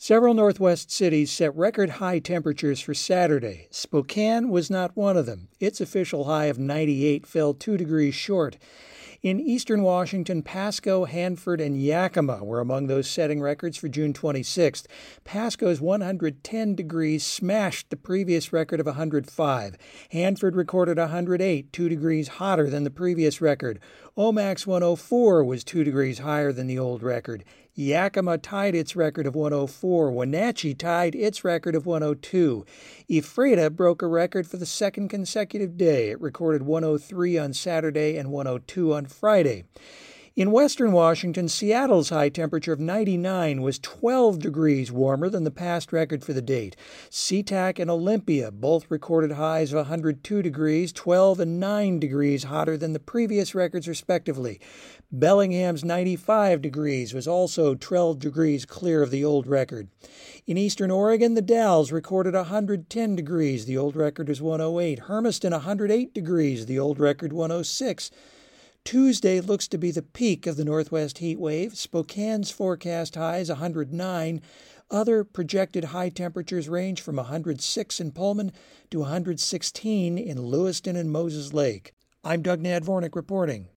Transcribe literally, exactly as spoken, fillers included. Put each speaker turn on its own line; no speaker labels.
Several Northwest cities set record high temperatures for Saturday. Spokane was not one of them. Its official high of ninety-eight fell two degrees short. In eastern Washington, Pasco, Hanford, and Yakima were among those setting records for June twenty-sixth. Pasco's one hundred ten degrees smashed the previous record of one hundred five. Hanford recorded one hundred eight, two degrees hotter than the previous record. Omak's one hundred four was two degrees higher than the old record. Yakima tied its record of one hundred four. Wenatchee tied its record of one hundred two. Ephrata broke a record for the second consecutive day. It recorded one hundred three on Saturday and one hundred two on Friday. In western Washington, Seattle's high temperature of ninety-nine was twelve degrees warmer than the past record for the date. SeaTac and Olympia both recorded highs of one hundred two degrees, twelve and nine degrees hotter than the previous records respectively. Bellingham's ninety-five degrees was also twelve degrees clear of the old record. In eastern Oregon, the Dalles recorded one hundred ten degrees. The old record was one hundred eight. Hermiston, one hundred eight degrees. The old record, one hundred six. Tuesday looks to be the peak of the northwest heat wave. Spokane's forecast high is one hundred nine. Other projected high temperatures range from one hundred six in Pullman to one hundred sixteen in Lewiston and Moses Lake. I'm Doug Nadvornik reporting.